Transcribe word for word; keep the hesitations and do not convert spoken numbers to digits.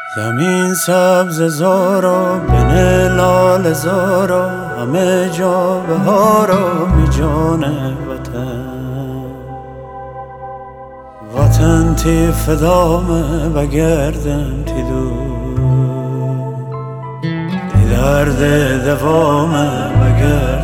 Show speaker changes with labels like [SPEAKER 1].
[SPEAKER 1] زمین سبز زارا بن لال زارا همه جا بهارا می جان وطن. وطن تی فدامه بگردم تی دور تی درد دوامه بگردم